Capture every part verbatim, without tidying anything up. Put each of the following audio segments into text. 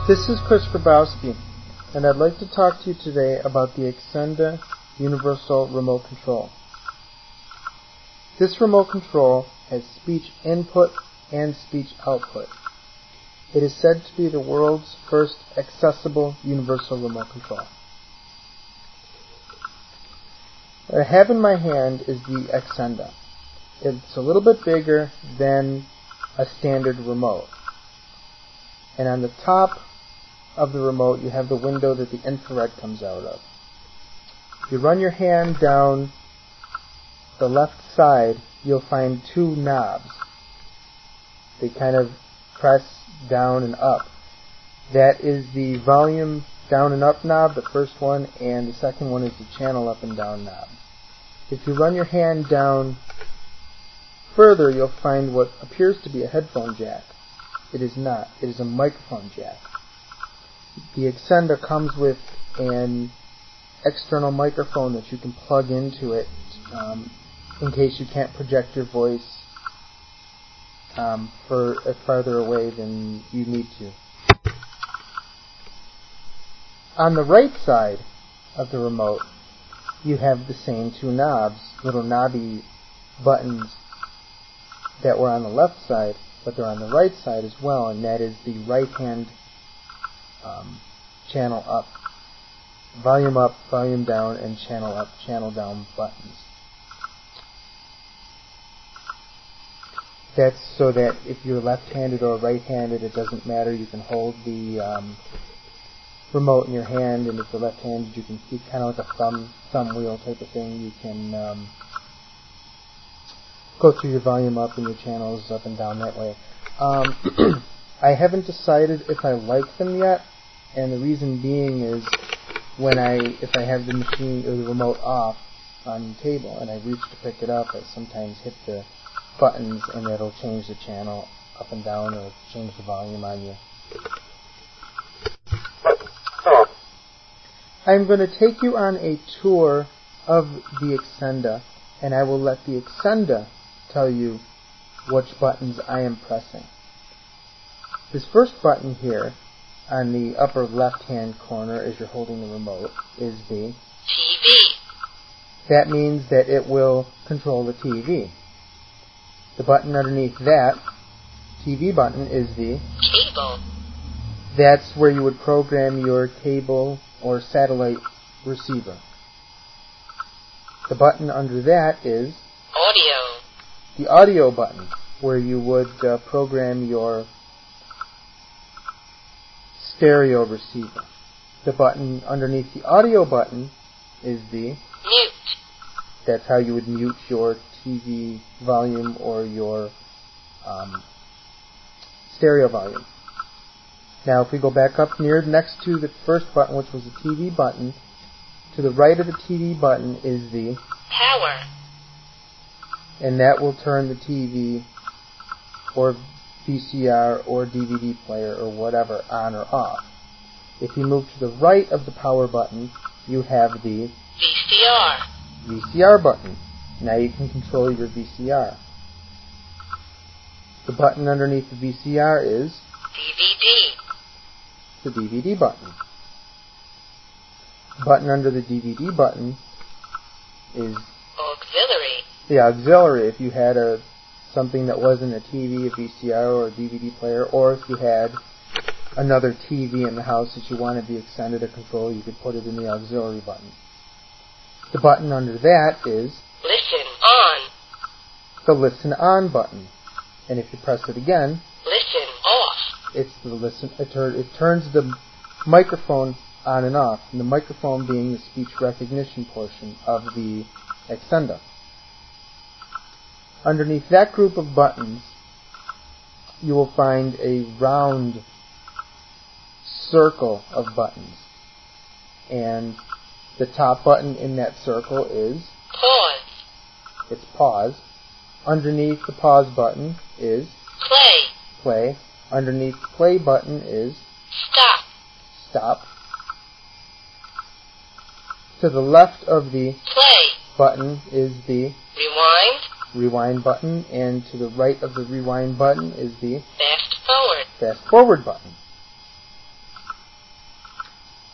This is Chris Grabowski, and I'd like to talk to you today about the Xenda Universal Remote Control. This remote control has speech input and speech output. It is said to be the world's first accessible universal remote control. What I have in my hand is the Xenda. It's a little bit bigger than a standard remote. And on the top of the remote, you have the window that the infrared comes out of. If you run your hand down the left side, you'll find two knobs. They kind of press down and up. That is the volume down and up knob, the first one, and the second one is the channel up and down knob. If you run your hand down further, you'll find what appears to be a headphone jack. It is not. It is a microphone jack. The Xenda comes with an external microphone that you can plug into it um, in case you can't project your voice um, for uh, farther away than you need to. On the right side of the remote, you have the same two knobs, little knobby buttons that were on the left side, but they're on the right side as well, and that is the right hand um, channel up, volume up, volume down, and channel up, channel down buttons. That's so that if you're left-handed or right-handed, it doesn't matter. You can hold the um, remote in your hand, and if you're left-handed, you can keep kind of like a thumb thumb wheel type of thing. You can um, go through your volume up and your channels up and down that way. Um, I haven't decided if I like them yet, and the reason being is when I, if I have the machine or the remote off on the table and I reach to pick it up, I sometimes hit the buttons and it'll change the channel up and down or change the volume on you. I'm going to take you on a tour of the Xenda, and I will let the Xenda tell you which buttons I am pressing. This first button here on the upper left-hand corner as you're holding the remote is the T V. That means that it will control the T V. The button underneath that T V button is the Cable. That's where you would program your cable or satellite receiver. The button under that is Audio. the audio button, where you would uh, program your stereo receiver. The button underneath the audio button is the Mute. That's how you would mute your T V volume or your um, stereo volume. Now if we go back up near next to the first button, which was the T V button, to the right of the T V button is the Power. And that will turn the T V or V C R or D V D player or whatever on or off. If you move to the right of the power button, you have the V C R. V C R button. Now you can control your V C R. The button underneath the V C R is D V D. the D V D button. The button under the D V D button is Auxiliary. the auxiliary. If you had a something that wasn't a T V, a V C R, or a D V D player, or if you had another T V in the house that you wanted the Xenda to control, you could put it in the auxiliary button. The button under that is Listen on. the listen on button. And if you press it again, Listen off. it's the listen. It, tur- it turns the microphone on and off, and the microphone being the speech recognition portion of the Xenda. Underneath that group of buttons, you will find a round circle of buttons. And the top button in that circle is Pause. it's pause. Underneath the pause button is Play. play. Underneath the play button is Stop. stop. To the left of the Play. button is the Rewind. rewind button, and to the right of the rewind button is the Fast forward. fast forward button.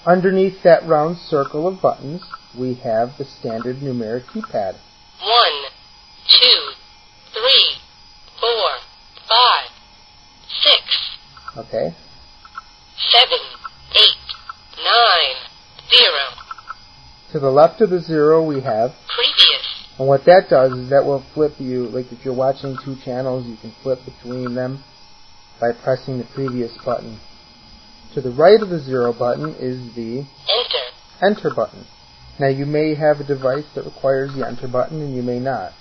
Underneath that round circle of buttons, we have the standard numeric keypad. One, two, three, four, five, six. Okay? Seven, eight, nine, zero. To the left of the zero, we have... Previous. And what that does is that will flip you, like if you're watching two channels, you can flip between them by pressing the previous button. To the right of the zero button is the Enter. Enter button. Now you may have a device that requires the Enter button and you may not.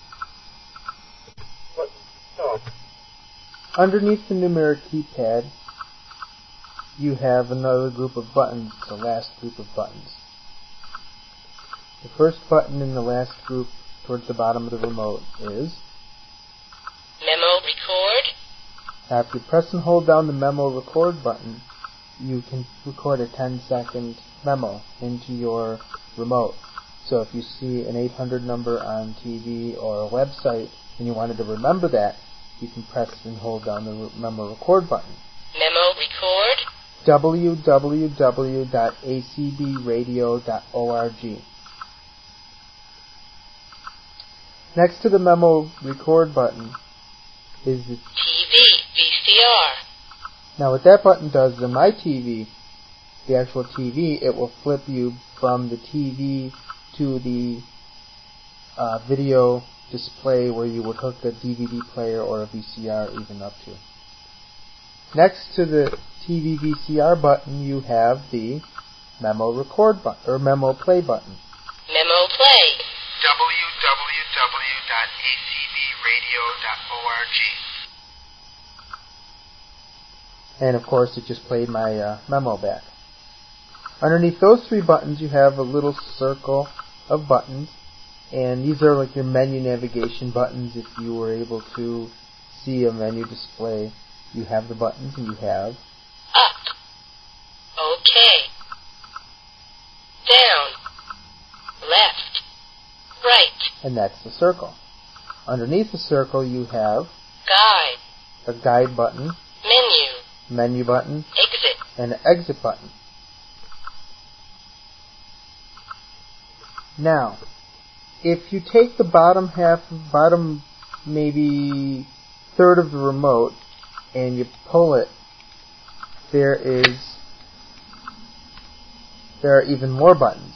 Underneath the numeric keypad, you have another group of buttons, the last group of buttons. The first button in the last group towards the bottom of the remote is Memo record. Now, if you press and hold down the memo record button, you can record a ten second memo into your remote. So if you see an eight hundred number on T V or a website and you wanted to remember that, you can press and hold down the re- memo record button. Memo record. w w w dot a c b radio dot org. Next to the memo record button is the T V V C R. Now what that button does in my T V, the actual T V, it will flip you from the T V to the uh, video display where you would hook a D V D player or a V C R even up to. Next to the T V V C R button, you have the memo record button or memo play button. Memo play. w w w dot a c b radio dot org. And of course, it just played my uh, memo back. Underneath those three buttons, you have a little circle of buttons, and these are like your menu navigation buttons. If you were able to see a menu display, you have the buttons, and you have Up. Okay. Down. Left. Right. and that's the circle. Underneath the circle, you have Guide. a guide button, Menu. menu button, Exit. and an exit button. Now, if you take the bottom half, bottom maybe third of the remote, and you pull it, there is, there are even more buttons.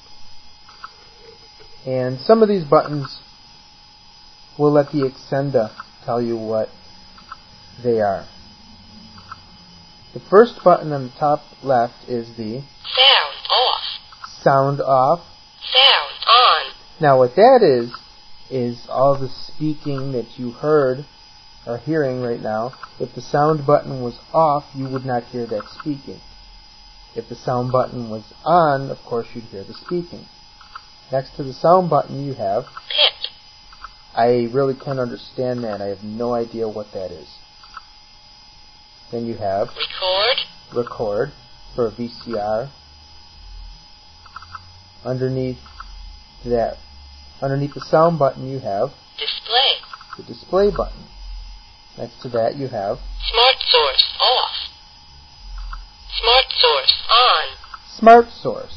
And some of these buttons will let the Exenda tell you what they are. The first button on the top left is the Sound off. sound off. Sound on. Now what that is, is all the speaking that you heard, or hearing right now. If the sound button was off, you would not hear that speaking. If the sound button was on, of course you'd hear the speaking. Next to the sound button you have, Pip. I really can't understand that. I have no idea what that is. Then you have Record. record for a V C R. Underneath that, underneath the sound button you have Display. the display button. Next to that you have Smart source off. Smart source on. Smart Source.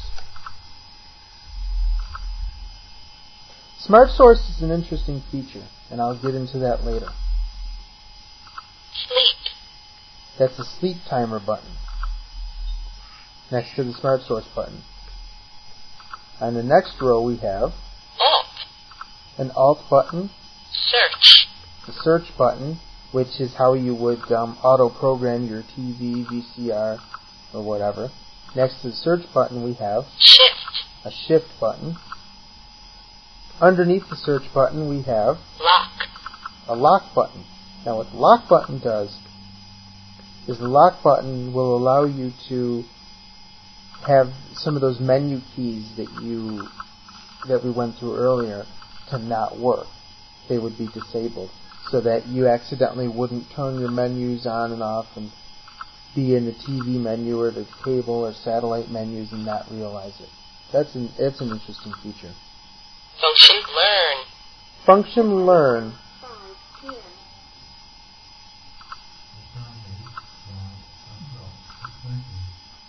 Smart Source is an interesting feature, and I'll get into that later. Sleep. That's the sleep timer button. Next to the Smart Source button. On the next row we have Alt. an Alt button, Search. the Search button, which is how you would um, auto-program your T V, V C R, or whatever. Next to the Search button we have Shift. a Shift button. Underneath the Search button we have Lock. a Lock button. Now what the Lock button does is the Lock button will allow you to have some of those menu keys that you that we went through earlier to not work. They would be disabled so that you accidentally wouldn't turn your menus on and off and be in the T V menu or the cable or satellite menus and not realize it. That's an it's an interesting feature. Function learn. Function learn.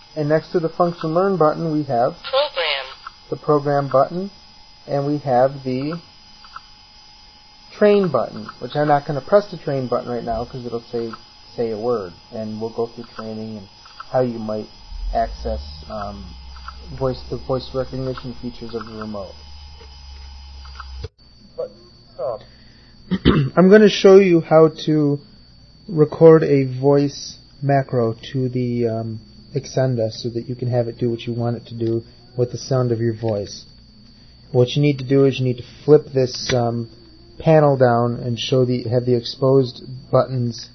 And next to the function learn button, we have Program. the program button, and we have the train button, which I'm not going to press the train button right now because it'll say say a word, and we'll go through training and how you might access um, voice the voice recognition features of the remote. But, oh. I'm going to show you how to record a voice macro to the um, Xenda so that you can have it do what you want it to do with the sound of your voice. What you need to do is you need to flip this um, panel down and show the have the exposed buttons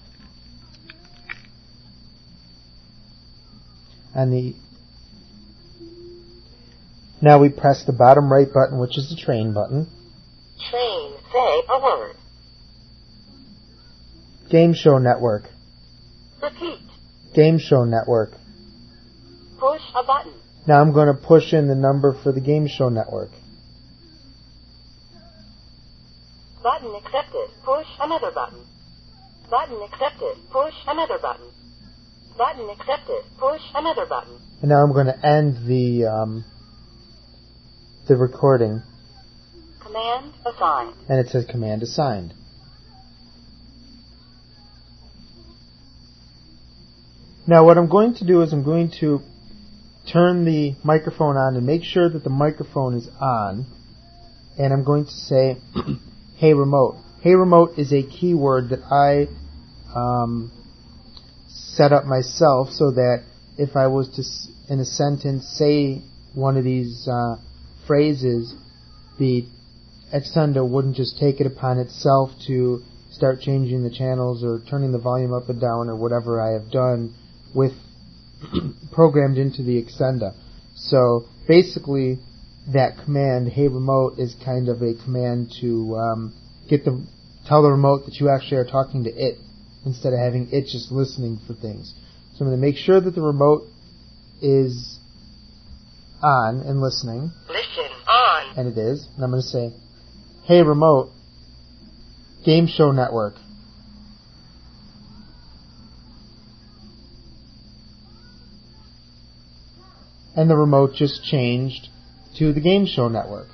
on the. Now we press the bottom right button, which is the train button. Train. Say a word. Game Show Network. Repeat. Game Show Network. Push a button. Now I'm going to push in the number for the Game Show Network. Button accepted. Push another button. Button accepted. Push another button. Button accepted. Push another button. And now I'm going to end the um, the recording. Command assigned. And it says command assigned. Now what I'm going to do is I'm going to turn the microphone on and make sure that the microphone is on. And I'm going to say, hey remote. Hey remote is a keyword that I um, set up myself so that if I was to, in a sentence, say one of these uh, phrases, the Xenda wouldn't just take it upon itself to start changing the channels or turning the volume up and down or whatever I have done with programmed into the Xenda. So basically that command, hey remote, is kind of a command to um, get the tell the remote that you actually are talking to it instead of having it just listening for things. So I'm going to make sure that the remote is on and listening. Listen on. And it is. And I'm going to say, hey remote, Game Show Network. And the remote just changed to the Game Show Network.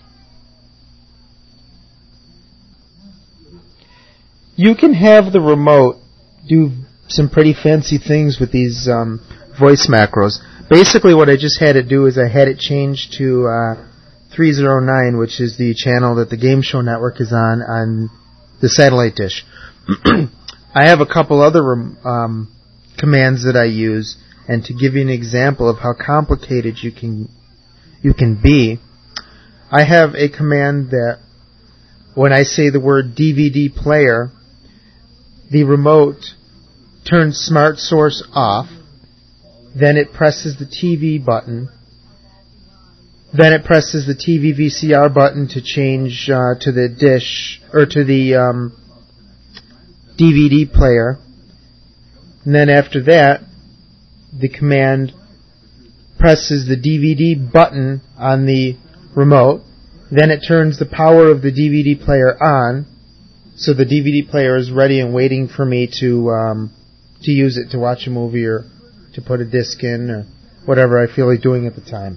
You can have the remote do some pretty fancy things with these um, voice macros. Basically what I just had it do is I had it change to uh, three oh nine, which is the channel that the Game Show Network is on on the satellite dish. I have a couple other um, commands that I use, and to give you an example of how complicated you can you can be, I have a command that when I say the word D V D player, the remote turns Smart Source off, then it presses the T V button, then it presses the T V V C R button to change uh, to the dish, or to the um, D V D player, and then after that, the command presses the D V D button on the remote, then it turns the power of the D V D player on, so the D V D player is ready and waiting for me to um, to use it to watch a movie or to put a disc in or whatever I feel like doing at the time.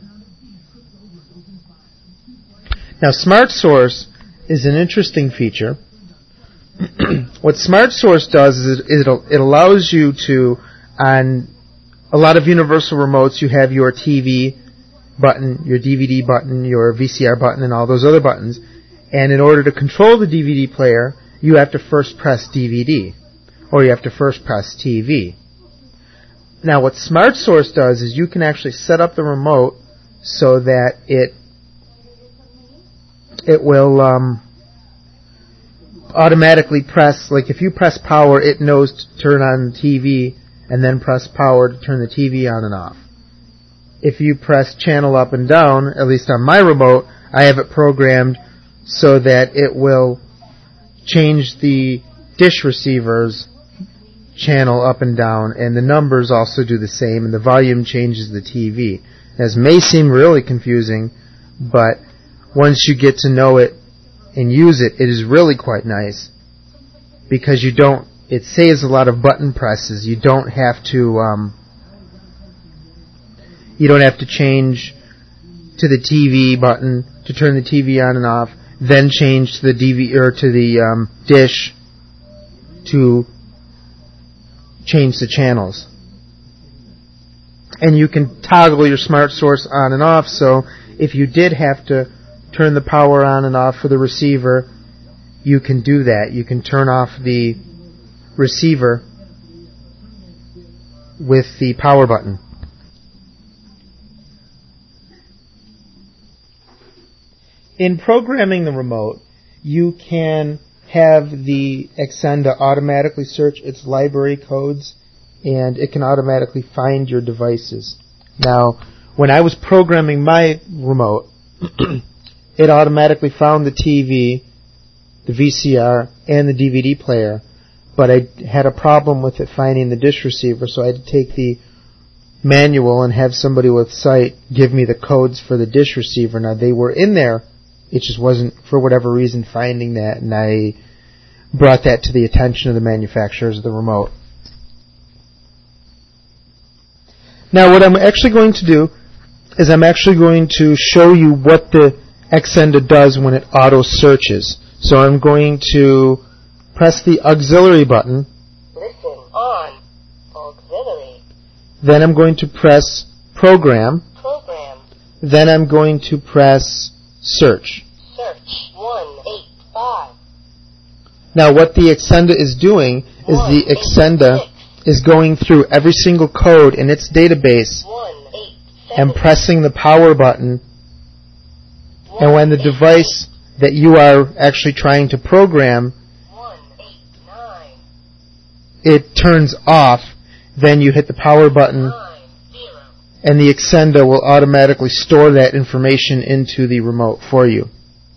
Now, Smart Source is an interesting feature. What Smart Source does is it, it'll, it allows you to, on a lot of universal remotes, you have your T V button, your D V D button, your V C R button, and all those other buttons. And in order to control the D V D player, you have to first press D V D, or you have to first press T V. Now, what Smart Source does is you can actually set up the remote so that it it will um, automatically press, like if you press power, it knows to turn on T V, and then press power to turn the T V on and off. If you press channel up and down, at least on my remote, I have it programmed so that it will change the dish receiver's channel up and down, and the numbers also do the same, and the volume changes the T V. This may seem really confusing, but once you get to know it and use it, it is really quite nice, because you don't, it saves a lot of button presses. You don't have to, um, You don't have to change to the T V button to turn the T V on and off, then change to the D V or to the um, dish to change the channels. And you can toggle your smart source on and off, so if you did have to turn the power on and off for the receiver, you can do that. You can turn off the receiver with the power button. In programming the remote, you can have the Xenda automatically search its library codes, and it can automatically find your devices. Now, when I was programming my remote, it automatically found the T V, the V C R, and the D V D player, but I had a problem with it finding the dish receiver, so I had to take the manual and have somebody with sight give me the codes for the dish receiver. Now, they were in there, it just wasn't, for whatever reason, finding that, and I brought that to the attention of the manufacturers of the remote. Now, what I'm actually going to do is I'm actually going to show you what the Xenda does when it auto-searches. So I'm going to press the auxiliary button. Listen on. Auxiliary. Then I'm going to press program. Program. Then I'm going to press search. Search. one eight five. Now what the Xenda is doing is the Xenda is going through every single code in its database and pressing the power button, and when the device that you are actually trying to program, it turns off, then you hit the power button and the Xenda will automatically store that information into the remote for you.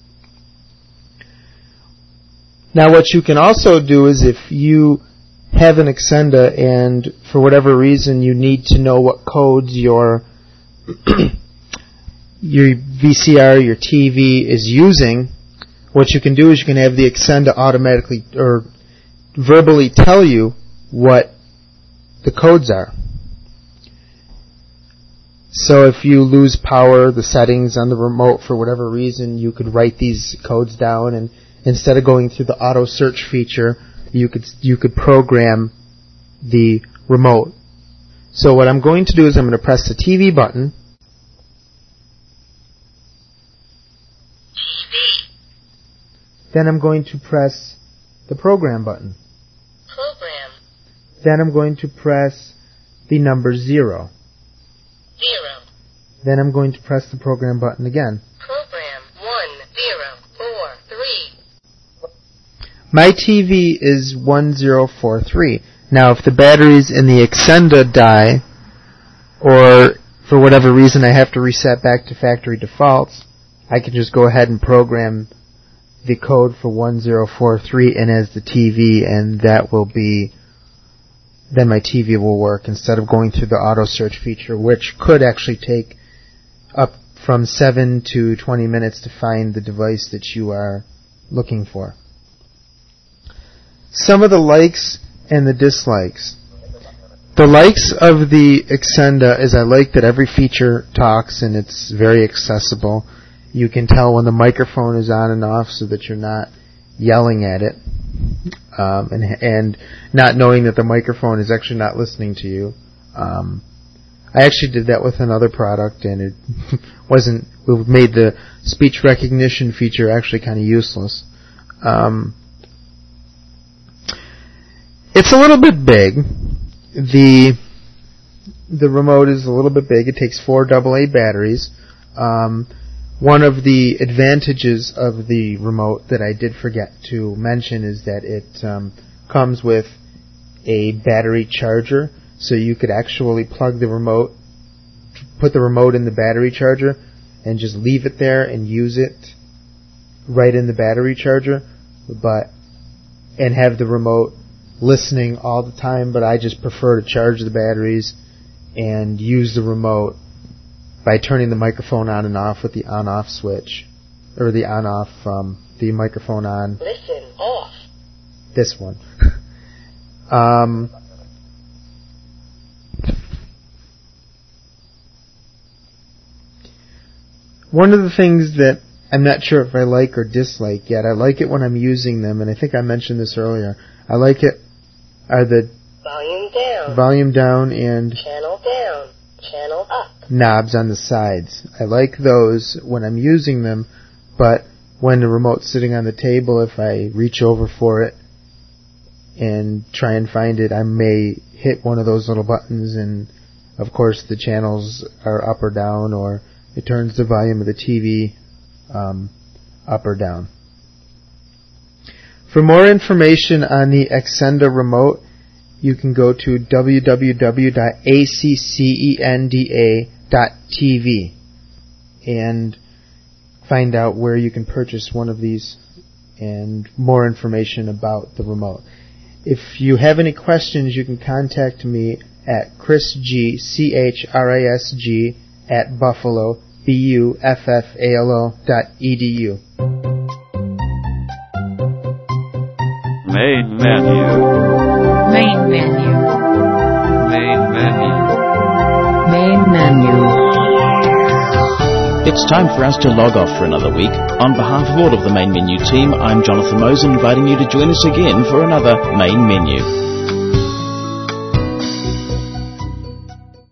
Now what you can also do is if you have an Xenda and for whatever reason you need to know what codes your your V C R, your T V is using, what you can do is you can have the Xenda automatically or verbally tell you what the codes are. So if you lose power, the settings on the remote for whatever reason, you could write these codes down, and instead of going through the auto search feature, you could you could program the remote. So what I'm going to do is I'm going to press the T V button. T V. Then I'm going to press the program button. Program. Then I'm going to press the number zero. Zero. Then I'm going to press the program button again. Program. One zero four three. My T V is one zero four three. Now, if the batteries in the Xenda die, or for whatever reason I have to reset back to factory defaults, I can just go ahead and program the code for one zero four three in as the T V, and that will be, then my T V will work instead of going through the auto search feature, which could actually take up from seven to twenty minutes to find the device that you are looking for. Some of the likes and the dislikes. The likes of the Xenda is I like that every feature talks and it's very accessible. You can tell when the microphone is on and off so that you're not yelling at it, um, and and not knowing that the microphone is actually not listening to you. Um, I actually did that with another product, and it wasn't. It made the speech recognition feature actually kind of useless. Um, it's a little bit big. The the remote is a little bit big. It takes four double A batteries. Um, One of the advantages of the remote that I did forget to mention is that it um, comes with a battery charger, so you could actually plug the remote, put the remote in the battery charger, and just leave it there and use it right in the battery charger, but and have the remote listening all the time. But I just prefer to charge the batteries and use the remote by turning the microphone on and off with the on-off switch, or the on-off, um, the microphone on. Listen off. This one. um, one of the things that I'm not sure if I like or dislike yet, I like it when I'm using them, and I think I mentioned this earlier. I like it are the Volume down. volume down and Channel down. Channel up. knobs on the sides. I like those when I'm using them, but when the remote's sitting on the table, if I reach over for it and try and find it, I may hit one of those little buttons, and of course the channels are up or down, or it turns the volume of the T V um, up or down. For more information on the Xenda remote, you can go to w w w dot a c cenda dot t v and find out where you can purchase one of these and more information about the remote. If you have any questions, you can contact me at Chris G, C H R I S G, at Buffalo, B U F F A L O dot E D U. Main menu. Main menu. Main menu. Main menu. It's time for us to log off for another week. On behalf of all of the Main Menu team, I'm Jonathan Mosen, inviting you to join us again for another Main Menu.